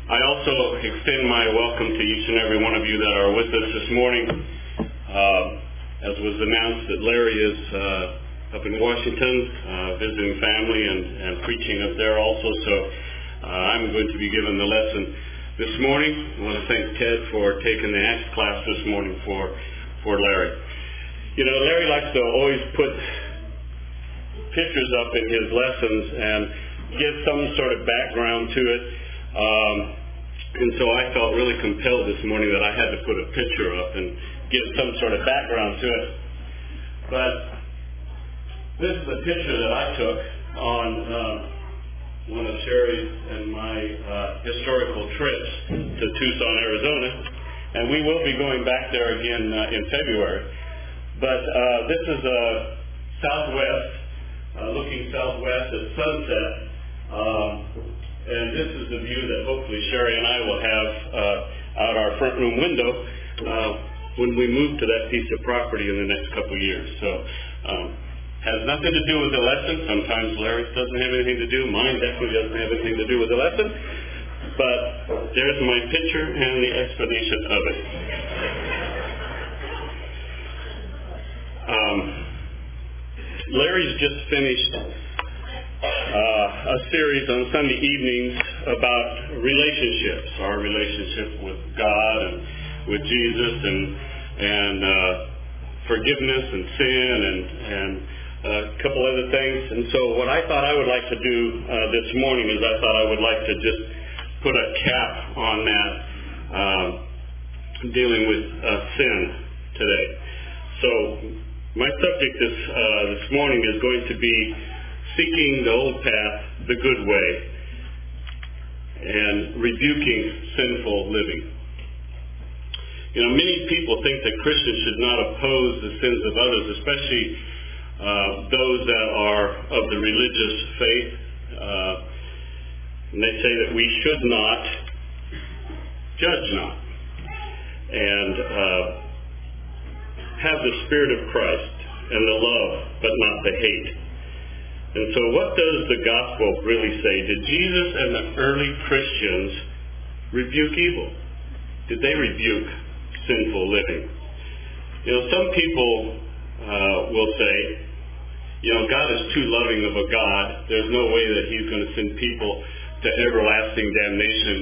I also extend my welcome to each and every one of you that are with us this morning. As was announced that Larry is up in Washington visiting family and preaching up there also, so I'm going to be giving the lesson this morning. I want to thank Ted for taking the Acts class this morning for Larry. You know, Larry likes to always put pictures up in his lessons and give some sort of background to it. And so I felt really compelled this morning that I had to put a picture up and give some sort of background to it. But this is a picture that I took on one of Sherry's and my historical trips to Tucson, Arizona. And we will be going back there again in February. But this is southwest, looking southwest at sunset. And this is the view that hopefully Sherry and I will have out our front room window when we move to that piece of property in the next couple of years. So has nothing to do with the lesson. Sometimes Larry's doesn't have anything to do. Mine definitely doesn't have anything to do with the lesson. But there's my picture and the explanation of it. Larry's just finished a series on Sunday evenings about relationships, our relationship with God and with Jesus and forgiveness and sin and a couple other things. And so what I thought I would like to do this morning is I thought I would like to just put a cap on that, dealing with sin today. So my subject this morning is going to be seeking the old path, the good way, and rebuking sinful living. You know, many people think that Christians should not oppose the sins of others, especially those that are of the religious faith. And they say that we should not judge not, and have the Spirit of Christ and the love, but not the hate. And so what does the gospel really say? Did Jesus and the early Christians rebuke evil? Did they rebuke sinful living? You know, some people will say, you know, God is too loving of a God. There's no way that he's going to send people to everlasting damnation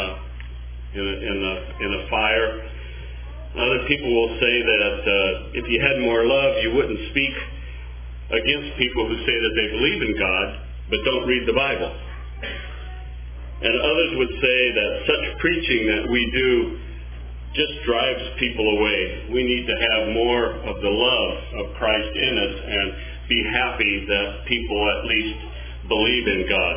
in a fire. Other people will say that if you had more love, you wouldn't speak against people who say that they believe in God but don't read the Bible. And others would say that such preaching that we do just drives people away. We need to have more of the love of Christ in us and be happy that people at least believe in God.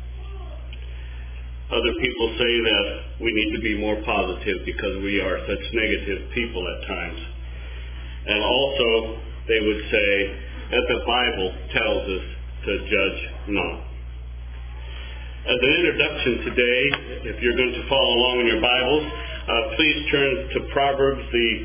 Other people say that we need to be more positive because we are such negative people at times. And also they would say that the Bible tells us to judge not. As an introduction today, if you're going to follow along in your Bibles, please turn to Proverbs,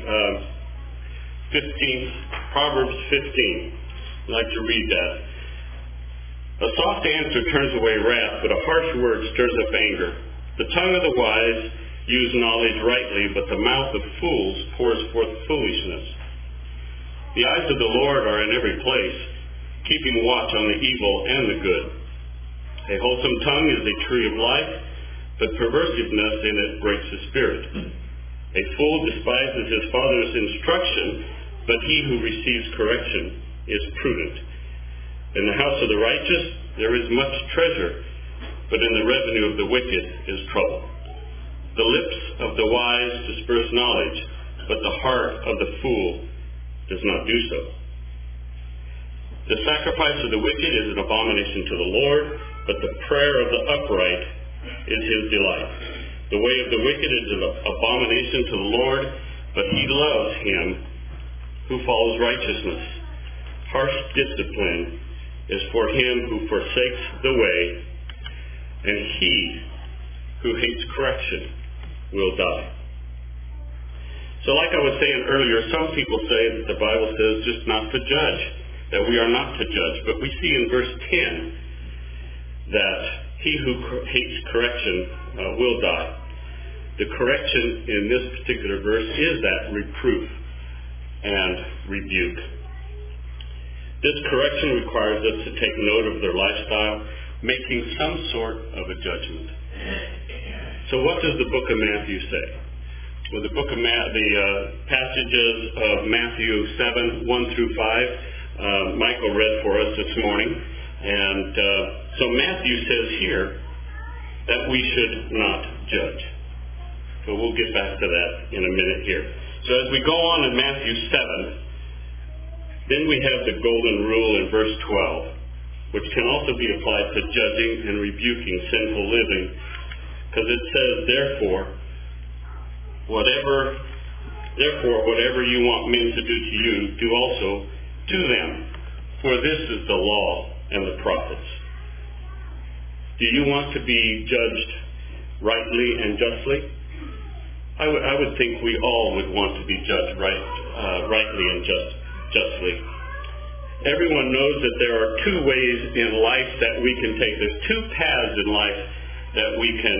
Proverbs 15. I'd like to read that. A soft answer turns away wrath, but a harsh word stirs up anger. The tongue of the wise use knowledge rightly, but the mouth of fools pours forth foolishness. The eyes of the Lord are in every place, keeping watch on the evil and the good. A wholesome tongue is a tree of life, but perversiveness in it breaks the spirit. A fool despises his father's instruction, but he who receives correction is prudent. In the house of the righteous there is much treasure, but in the revenue of the wicked is trouble. The lips of the wise disperse knowledge, but the heart of the fool does not do so. The sacrifice of the wicked is an abomination to the Lord, but the prayer of the upright is his delight. The way of the wicked is an abomination to the Lord, but he loves him who follows righteousness. Harsh discipline is for him who forsakes the way, and he who hates correction will die. So like I was saying earlier, some people say that the Bible says just not to judge, that we are not to judge. But we see in verse 10 that he who hates correction will die. The correction in this particular verse is that reproof and rebuke. This correction requires us to take note of their lifestyle, making some sort of a judgment. So what does the book of Matthew say? Well, the book of the passages of Matthew 7, 1 through 5, Michael read for us this morning. And so Matthew says here that we should not judge. So we'll get back to that in a minute here. So as we go on in Matthew 7, then we have the golden rule in verse 12, which can also be applied to judging and rebuking sinful living, because it says, therefore, whatever you want men to do to you, do also to them, for this is the law and the prophets. Do you want to be judged rightly and justly? I would think we all would want to be judged rightly and justly. Everyone knows that there are two ways in life that we can take. There's two paths in life that we can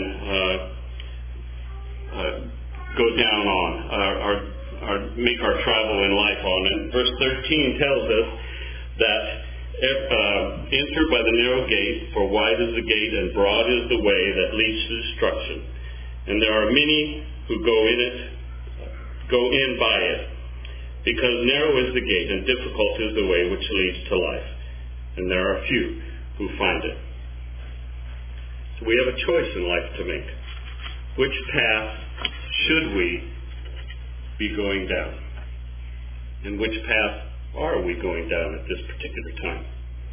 go down on, or make our travel in life on. And verse 13 tells us that enter by the narrow gate, for wide is the gate and broad is the way that leads to destruction. And there are many who go in by it, because narrow is the gate and difficult is the way which leads to life, and there are few who find it. So we have a choice in life to make. Which path should we be going down? And which path are we going down at this particular time?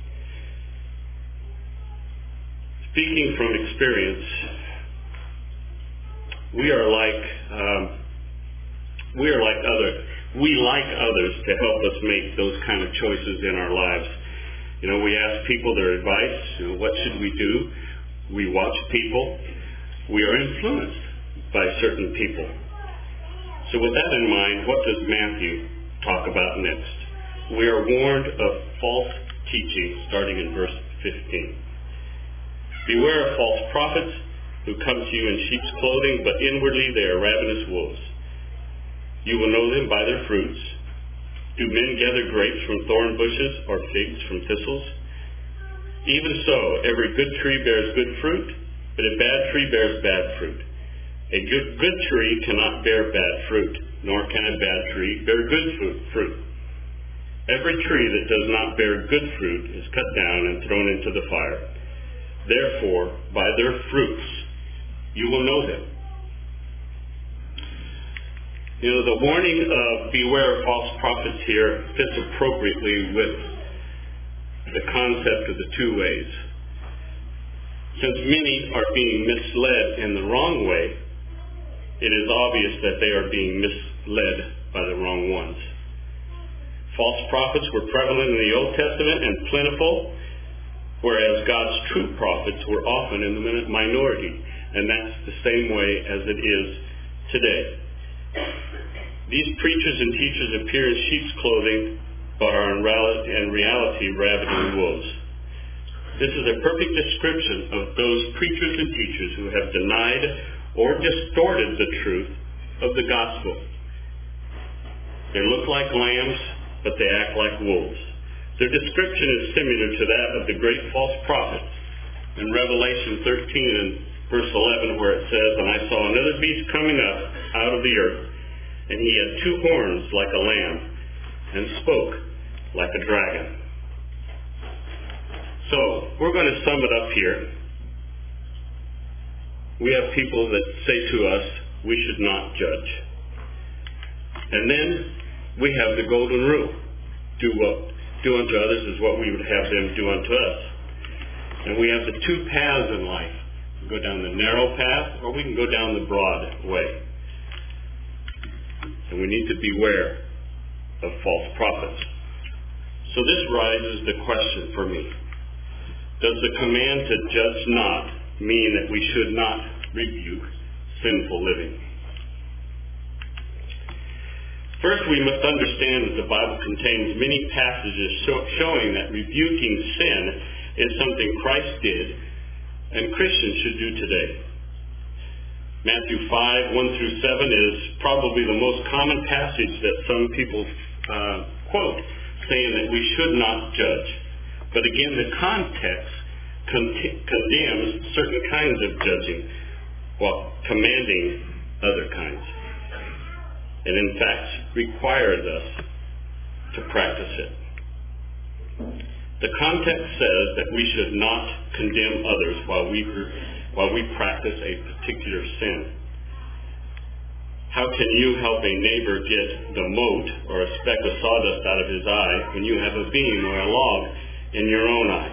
Speaking from experience, we like others to help us make those kind of choices in our lives. We ask people their advice. What should we do? We watch people. We are influenced by certain people. So with that in mind, what does Matthew talk about next? We are warned of false teaching starting in verse 15. Beware of false prophets who come to you in sheep's clothing, but inwardly they are ravenous wolves. You will know them by their fruits. Do men gather grapes from thorn bushes or figs from thistles? Even so, every good tree bears good fruit, but a bad tree bears bad fruit. A good tree cannot bear bad fruit, nor can a bad tree bear good fruit. Every tree that does not bear good fruit is cut down and thrown into the fire. Therefore, by their fruits you will know them. The warning of beware of false prophets here fits appropriately with the concept of the two ways. Since many are being misled in the wrong way, it is obvious that they are being misled by the wrong ones. False prophets were prevalent in the Old Testament and plentiful, whereas God's true prophets were often in the minority, and that's the same way as it is today. These preachers and teachers appear in sheep's clothing, but are in reality ravening wolves. This is a perfect description of those preachers and teachers who have denied or distorted the truth of the gospel. They look like lambs, but they act like wolves. Their description is similar to that of the great false prophet in Revelation 13 and verse 11, where it says, "And I saw another beast coming up out of the earth, and he had two horns like a lamb, and spoke like a dragon." So, we're going to sum it up here. We have people that say to us, we should not judge. And then we have the golden rule. Do unto others as what we would have them do unto us. And we have the two paths in life. We can go down the narrow path, or we can go down the broad way. And we need to beware of false prophets. So this raises the question for me. Does the command to judge not mean that we should not rebuke sinful living? First, we must understand that the Bible contains many passages showing that rebuking sin is something Christ did and Christians should do today. Matthew 5, 1 through 7 is probably the most common passage that some people quote, saying that we should not judge. But again, the context condemns certain kinds of judging while commanding other kinds. And in fact, requires us to practice it. The context says that we should not condemn others while we practice a particular sin. How can you help a neighbor get the mote or a speck of sawdust out of his eye when you have a beam or a log in your own eye?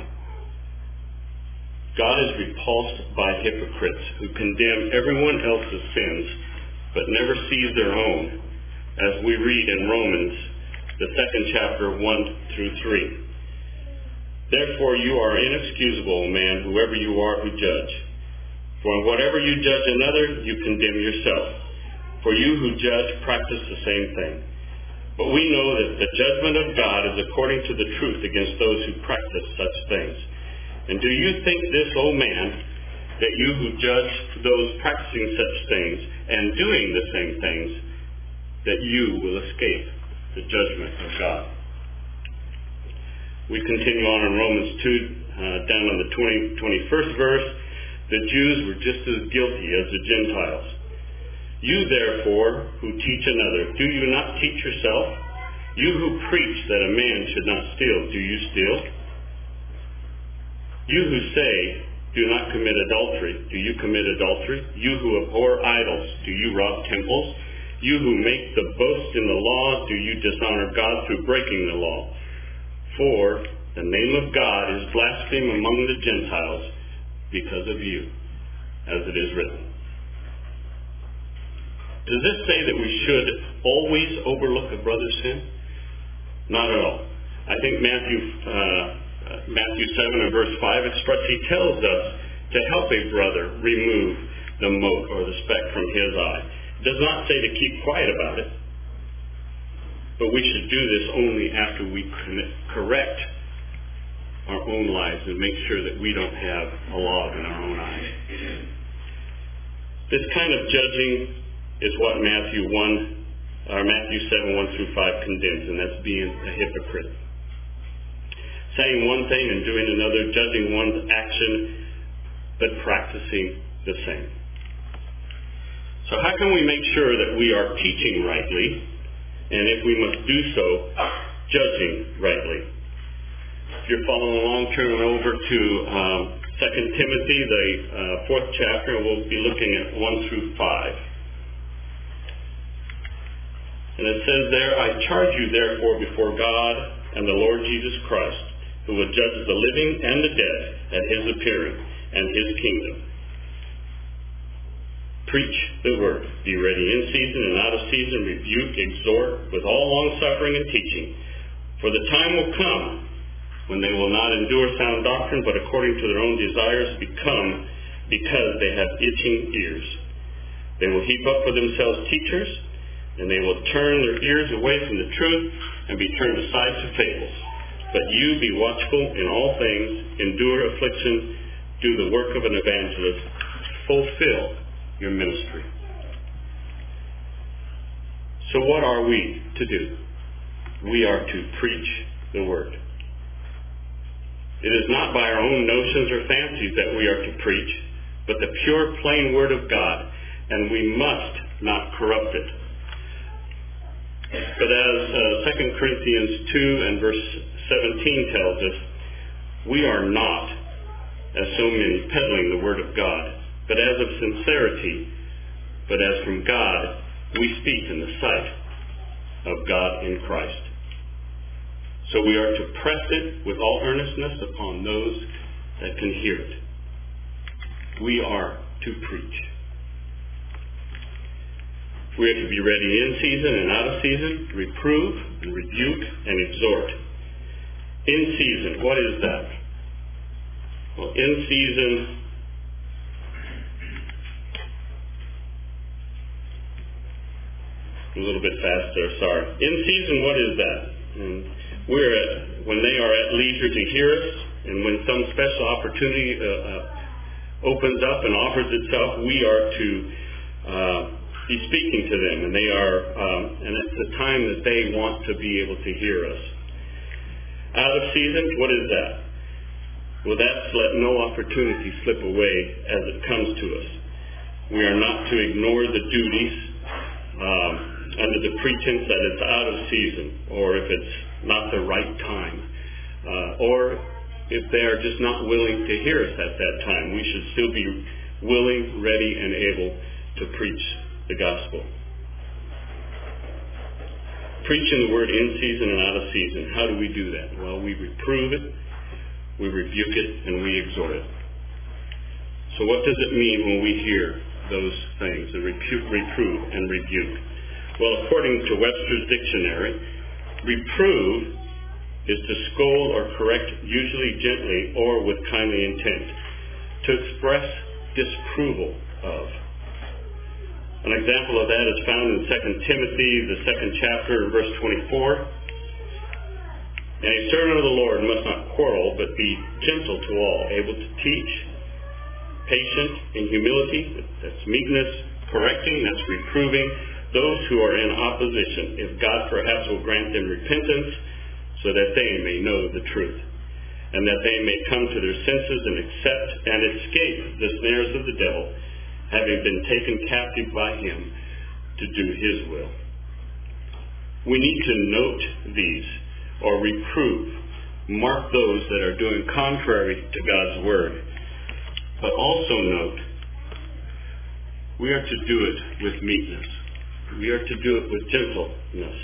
God is repulsed by hypocrites who condemn everyone else's sins but never sees their own, as we read in Romans, the 2nd chapter, 1 through 3. Therefore you are inexcusable, man, whoever you are who judge. For in whatever you judge another, you condemn yourself. For you who judge practice the same thing. But we know that the judgment of God is according to the truth against those who practice such things. And do you think this, O man, that you who judge those practicing such things and doing the same things, that you will escape the judgment of God? We continue on in Romans 2, down in the 21st verse. The Jews were just as guilty as the Gentiles. You, therefore, who teach another, do you not teach yourself? You who preach that a man should not steal, do you steal? You who say, do not commit adultery, do you commit adultery? You who abhor idols, do you rob temples? You who make the boast in the law, do you dishonor God through breaking the law? For the name of God is blasphemed among the Gentiles because of you, as it is written. Does this say that we should always overlook a brother's sin? Not at all. I think Matthew 7 and verse 5 expressly tells us to help a brother remove the mote or the speck from his eye. It does not say to keep quiet about it, but we should do this only after we correct our own lives and make sure that we don't have a log in our own eye. This kind of judging is what Matthew 7, 1 through 5 condemns, and that's being a hypocrite. Saying one thing and doing another, judging one's action, but practicing the same. So how can we make sure that we are teaching rightly, and if we must do so, judging rightly? If you're following along, turn over to 2 Timothy, the 4th chapter, and we'll be looking at 1 through 5. And it says there, I charge you therefore before God and the Lord Jesus Christ, who will judge the living and the dead at his appearing and his kingdom. Preach the word. Be ready in season and out of season. Rebuke, exhort with all long-suffering and teaching. For the time will come when they will not endure sound doctrine, but according to their own desires because they have itching ears. They will heap up for themselves teachers, and they will turn their ears away from the truth and be turned aside to fables. But you be watchful in all things, endure affliction, do the work of an evangelist, fulfill your ministry. So what are we to do? We are to preach the word. It is not by our own notions or fancies that we are to preach, but the pure, plain word of God, and we must not corrupt it. But as 2 Corinthians 2 and verse 17 tells us, we are not, as so many, peddling the word of God, but as of sincerity, but as from God, we speak in the sight of God in Christ. So we are to press it with all earnestness upon those that can hear it. We are to preach. We are to be ready in season and out of season, reprove and rebuke and exhort. In season, what is that? Well, in season, a little bit faster, sorry. In season, what is that? When they are at leisure to hear us, and when some special opportunity opens up and offers itself, we are to be speaking to them, and and it's a time that they want to be able to hear us. Out of season, what is that? Well, that's let no opportunity slip away as it comes to us. We are not to ignore the duties under the pretense that it's out of season, or if it's not the right time, or if they are just not willing to hear us at that time. We should still be willing, ready, and able to preach the gospel. Preaching the word in season and out of season. How do we do that? Well, we reprove it, we rebuke it, and we exhort it. So what does it mean when we hear those things, the reprove and rebuke? Well, according to Webster's Dictionary, reprove is to scold or correct, usually gently or with kindly intent, to express disapproval of. An example of that is found in 2 Timothy, the 2nd chapter, verse 24. And a servant of the Lord must not quarrel, but be gentle to all, able to teach, patient in humility, that's meekness, correcting, that's reproving, those who are in opposition, if God perhaps will grant them repentance, so that they may know the truth, and that they may come to their senses and accept and escape the snares of the devil, having been taken captive by him to do his will. We need to note these, or reprove, mark those that are doing contrary to God's word. But also note, we are to do it with meekness. We are to do it with gentleness.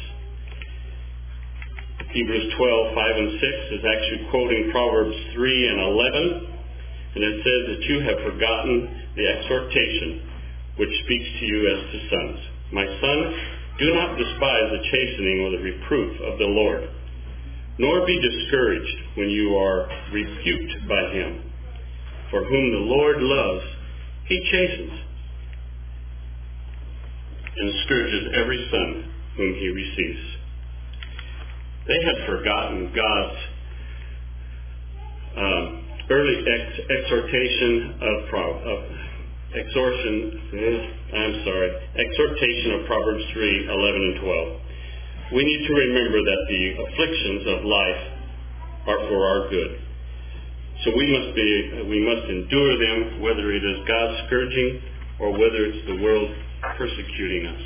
Hebrews 12:5 and 6 is actually quoting Proverbs 3 and 11, and it says that you have forgotten the exhortation which speaks to you as to sons. My son, do not despise the chastening or the reproof of the Lord, nor be discouraged when you are rebuked by him. For whom the Lord loves, he chastens and scourges every son whom he receives. They had forgotten God's early exhortation of Proverbs 3:11 and 12. We need to remember that the afflictions of life are for our good. So we must endure them, whether it is God's scourging or whether it's the world persecuting us.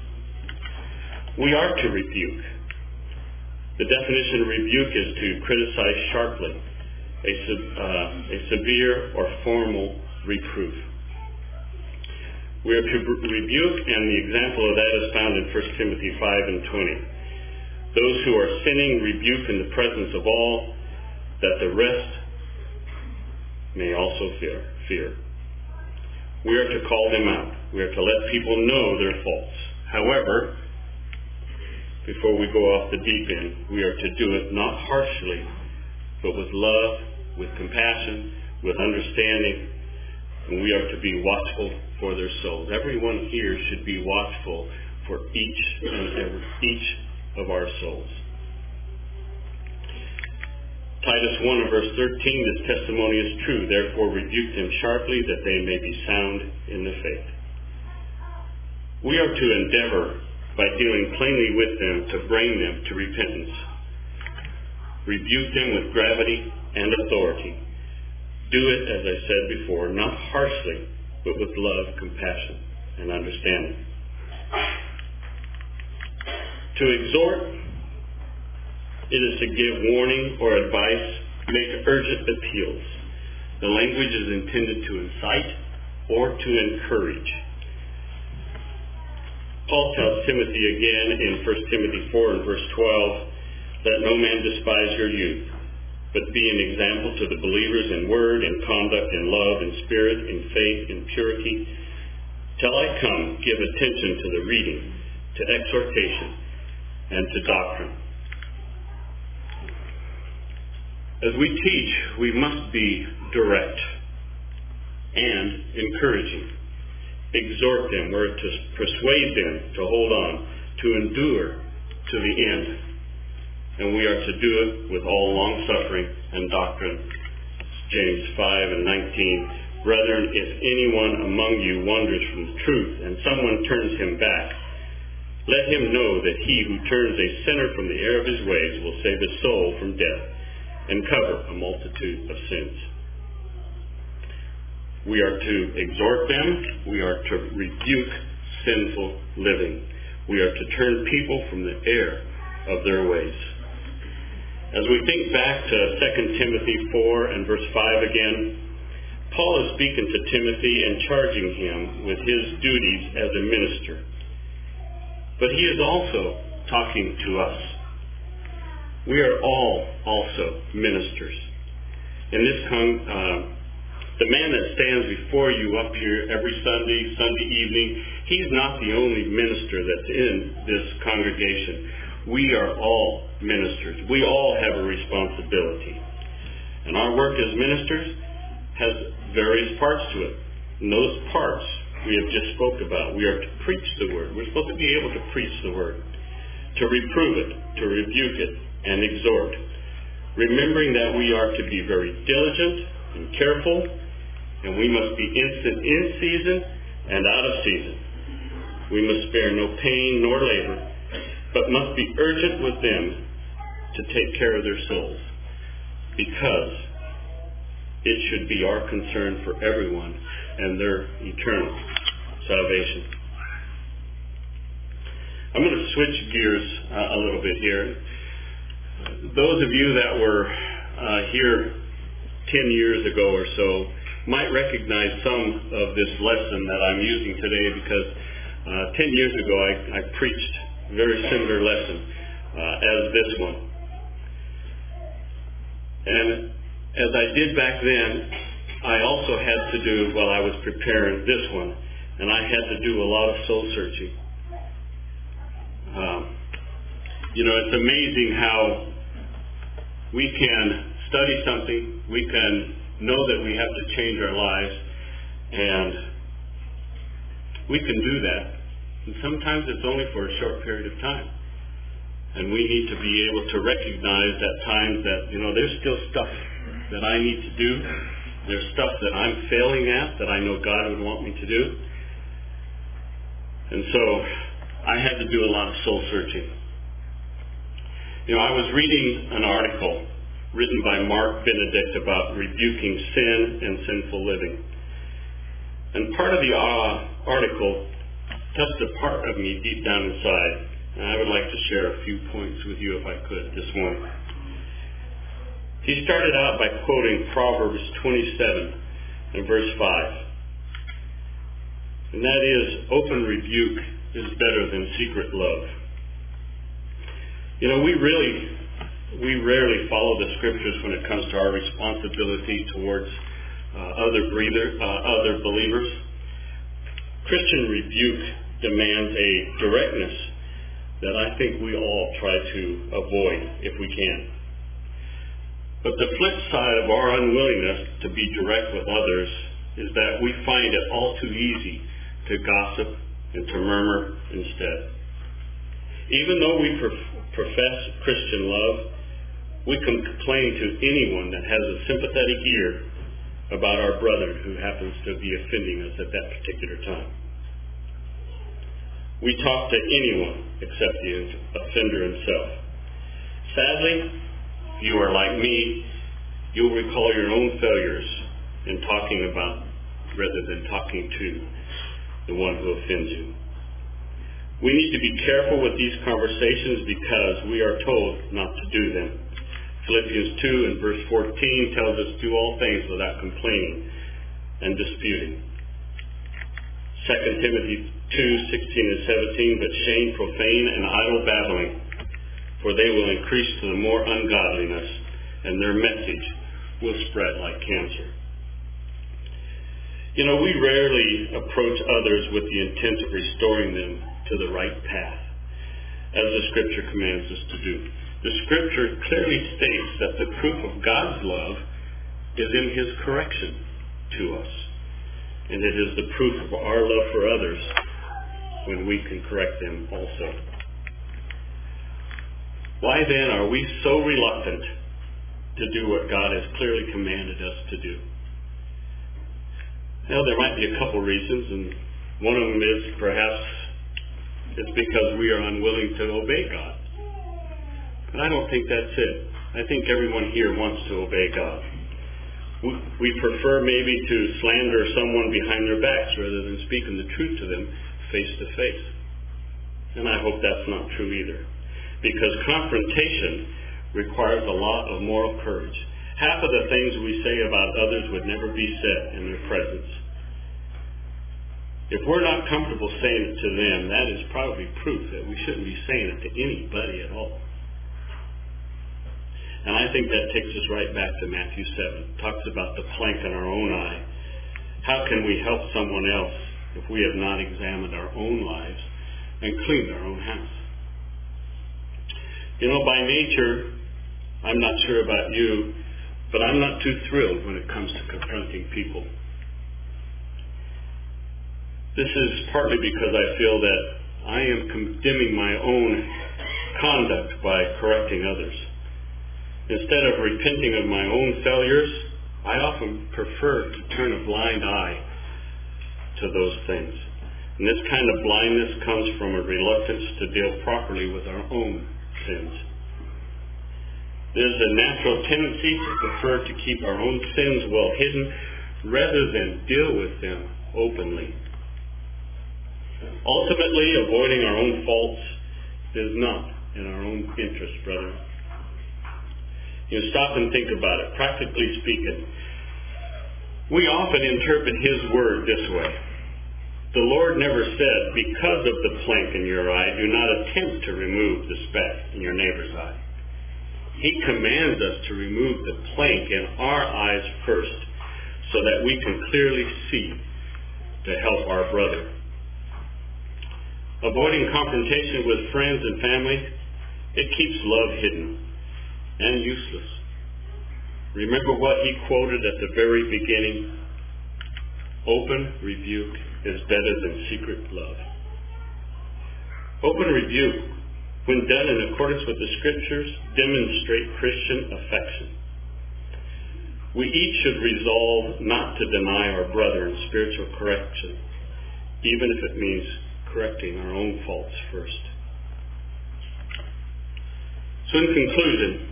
We are to rebuke. The definition of rebuke is to criticize sharply, a severe or formal reproof. We are to rebuke, and the example of that is found in 1 Timothy 5 and 20. Those who are sinning rebuke in the presence of all, that the rest may also fear. We are to call them out. We are to let people know their faults. However, before we go off the deep end, we are to do it not harshly, but with love, with compassion, with understanding, and we are to be watchful for their souls. Everyone here should be watchful for each of our souls. Titus 1 and verse 13, this testimony is true. Therefore rebuke them sharply, that they may be sound in the faith. We are to endeavor, by dealing plainly with them, to bring them to repentance. Rebuke them with gravity and authority. Do it, as I said before, not harshly, but with love, compassion, and understanding. To exhort, it is to give warning or advice, make urgent appeals. The language is intended to incite or to encourage. Paul tells Timothy again in 1 Timothy 4 and verse 12, let no man despise your youth, but be an example to the believers in word, in conduct, in love, in spirit, in faith, in purity. Till I come, give attention to the reading, to exhortation, and to doctrine. As we teach, we must be direct and encouraging. Exhort them, we're to persuade them to hold on, to endure to the end. And we are to do it with all long-suffering and doctrine. James 5 and 19, Brethren, if anyone among you wanders from the truth, and someone turns him back, let him know that he who turns a sinner from the error of his ways will save his soul from death and cover a multitude of sins. We are to exhort them. We are to rebuke sinful living. We are to turn people from the error of their ways. As we think back to 2 Timothy 4 and verse 5 again, Paul is speaking to Timothy and charging him with his duties as a minister. But he is also talking to us. We are all also ministers. In this the man that stands before you up here every Sunday evening, he's not the only minister that's in this congregation. We are all ministers. We all have a responsibility. And our work as ministers has various parts to it. And those parts we have just spoke about. We are to preach the word. We're supposed to be able to preach the word, to reprove it, to rebuke it, and exhort. Remembering that we are to be very diligent and careful, and we must be instant in season and out of season. We must spare no pain nor labor, but must be urgent with them to take care of their souls, because it should be our concern for everyone and their eternal salvation. I'm going to switch gears a little bit here. Those of you that were here 10 years ago or so might recognize some of this lesson that I'm using today, because 10 years ago I preached a very similar lesson as this one. And as I did back then, I also had to do, while I was preparing this one, and I had to do a lot of soul searching. It's amazing how we can study something, we can know that we have to change our lives, and we can do that. And sometimes it's only for a short period of time. And we need to be able to recognize at times that, there's still stuff that I need to do. There's stuff that I'm failing at that I know God would want me to do. And so I had to do a lot of soul searching. I was reading an article written by Mark Benedict about rebuking sin and sinful living. And part of the article touched a part of me deep down inside. And I would like to share a few points with you if I could this morning. He started out by quoting Proverbs 27 and verse 5. And that is, open rebuke is better than secret love. We rarely follow the scriptures when it comes to our responsibility towards other believers. Christian rebuke demands a directness that I think we all try to avoid if we can. But the flip side of our unwillingness to be direct with others is that we find it all too easy to gossip and to murmur instead. Even though we profess Christian love, we can complain to anyone that has a sympathetic ear about our brother who happens to be offending us at that particular time. We talk to anyone except the offender himself. Sadly, if you are like me, you'll recall your own failures in talking about rather than talking to the one who offends you. We need to be careful with these conversations because we are told not to do them. Philippians 2 and verse 14 tells us, do all things without complaining and disputing. 2 Timothy 2:16 and 17, but shame profane and idle babbling, for they will increase to the more ungodliness, and their message will spread like cancer. We rarely approach others with the intent of restoring them to the right path, as the Scripture commands us to do. The Scripture clearly states that the proof of God's love is in His correction to us. And it is the proof of our love for others when we can correct them also. Why then are we so reluctant to do what God has clearly commanded us to do? Well, there might be a couple reasons, and one of them is perhaps it's because we are unwilling to obey God. But I don't think that's it. I think everyone here wants to obey God. We prefer maybe to slander someone behind their backs rather than speaking the truth to them face to face. And I hope that's not true either. Because confrontation requires a lot of moral courage. Half of the things we say about others would never be said in their presence. If we're not comfortable saying it to them, that is probably proof that we shouldn't be saying it to anybody at all. And I think that takes us right back to Matthew 7. It talks about the plank in our own eye. How can we help someone else if we have not examined our own lives and cleaned our own house? You know, by nature, I'm not sure about you, but I'm not too thrilled when it comes to confronting people. This is partly because I feel that I am condemning my own conduct by correcting others. Instead of repenting of my own failures, I often prefer to turn a blind eye to those things. And this kind of blindness comes from a reluctance to deal properly with our own sins. There's a natural tendency to prefer to keep our own sins well hidden rather than deal with them openly. Ultimately, avoiding our own faults is not in our own interest, brethren. You stop and think about it. Practically speaking, we often interpret His Word this way. The Lord never said, because of the plank in your eye, do not attempt to remove the speck in your neighbor's eye. He commands us to remove the plank in our eyes first so that we can clearly see to help our brother. Avoiding confrontation with friends and family, it keeps love hidden and useless. Remember what he quoted at the very beginning? Open rebuke is better than secret love. Open rebuke, when done in accordance with the Scriptures, demonstrate Christian affection. We each should resolve not to deny our brother in spiritual correction, even if it means correcting our own faults first. So in conclusion,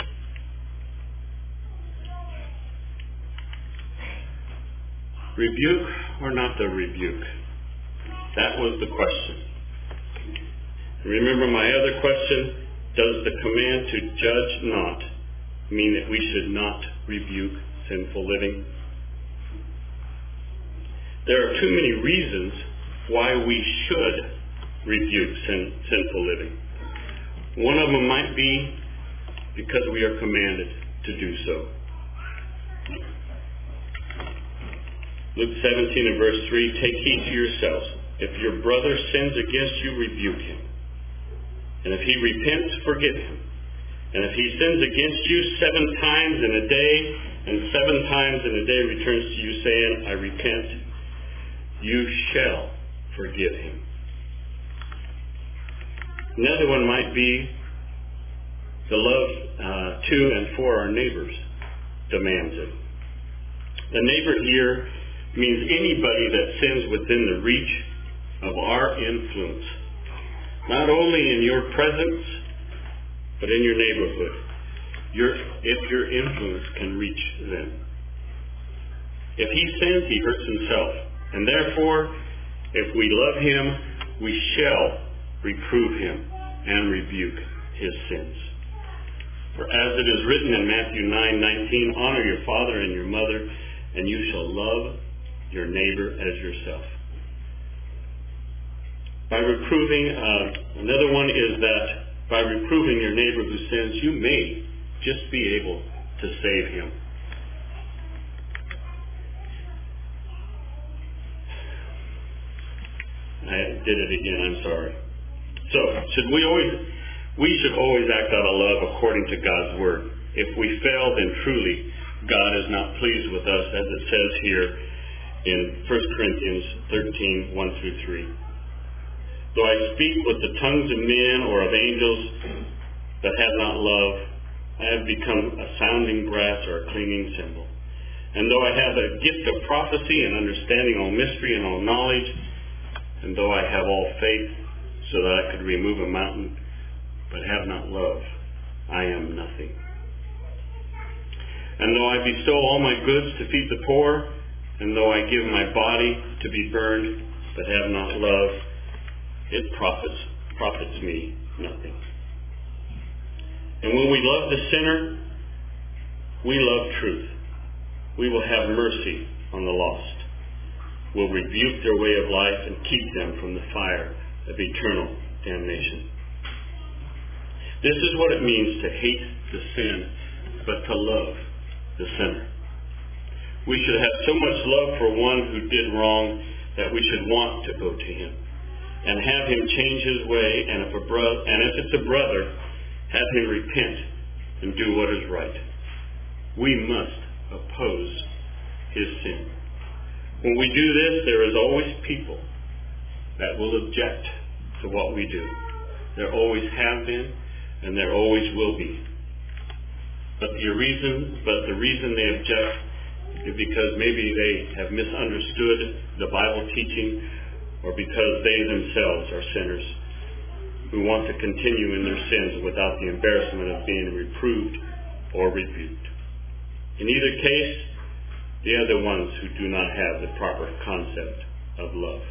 rebuke or not to rebuke? That was the question. Remember my other question, does the command to judge not mean that we should not rebuke sinful living? There are too many reasons why we should rebuke sinful living. One of them might be because we are commanded to do so. Luke 17 and verse 3, take heed to yourselves. If your brother sins against you, rebuke him. And if he repents, forgive him. And if he sins against you 7 times in a day, and 7 times in a day returns to you saying, I repent, you shall forgive him. Another one might be the love to and for our neighbors demands it. The neighbor here means anybody that sins within the reach of our influence. Not only in your presence, but in your neighborhood. If your influence can reach them. If he sins, he hurts himself. And therefore, if we love him, we shall reprove him and rebuke his sins. For as it is written in Matthew 9:19, honor your father and your mother, and you shall love your neighbor as yourself. By reproving, another one is that by reproving your neighbor who sins, you may just be able to save him. I did it again, I'm sorry. So, we should always act out of love according to God's word. If we fail, then truly God is not pleased with us, as it says here in 1 Corinthians 13, 1-3. Though I speak with the tongues of men or of angels, but have not love, I have become a sounding brass or a clanging cymbal. And though I have the gift of prophecy and understanding all mystery and all knowledge, and though I have all faith so that I could remove a mountain, but have not love, I am nothing. And though I bestow all my goods to feed the poor, and though I give my body to be burned, but have not love, it profits me nothing. And when we love the sinner, we love truth. We will have mercy on the lost. We'll rebuke their way of life and keep them from the fire of eternal damnation. This is what it means to hate the sin, but to love the sinner. We should have so much love for one who did wrong that we should want to go to him and have him change his way, and if it's a brother, have him repent and do what is right. We must oppose his sin. When we do this, there is always people that will object to what we do. There always have been, and there always will be. But the reason they object is because maybe they have misunderstood the Bible teaching, or because they themselves are sinners who want to continue in their sins without the embarrassment of being reproved or rebuked. In either case, they are the ones who do not have the proper concept of love.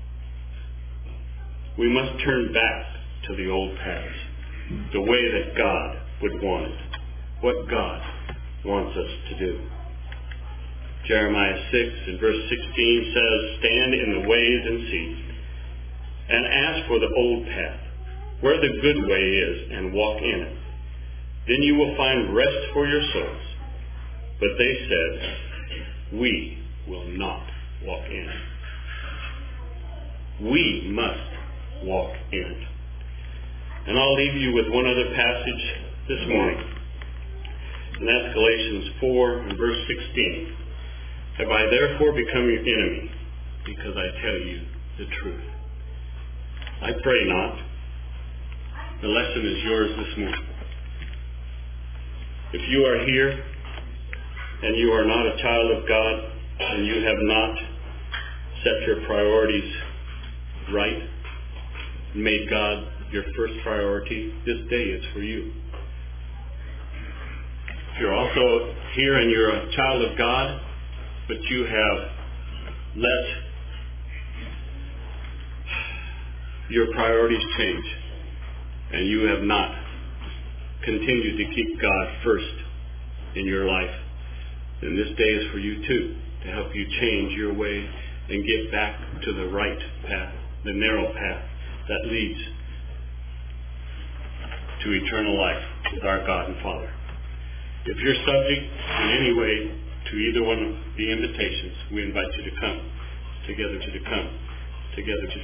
We must turn back to the old paths, the way that God would want it, what God wants us to do. Jeremiah 6 and verse 16 says, "Stand in the ways and see, and ask for the old path, where the good way is, and walk in it. Then you will find rest for your souls." But they said, "We will not walk in it." We must walk in it. And I'll leave you with one other passage this morning. And that's Galatians 4 and verse 16. "Have I therefore become your enemy, because I tell you the truth?" I pray not. The lesson is yours this morning. If you are here and you are not a child of God, and you have not set your priorities right, made God your first priority, this day is for you. If you're also here and you're a child of God, but you have let your priorities change, and you have not continued to keep God first in your life, then this day is for you too, to help you change your way and get back to the right path, the narrow path that leads to eternal life with our God and Father. If you're subject in any way to either one of the invitations, we invite you to come together to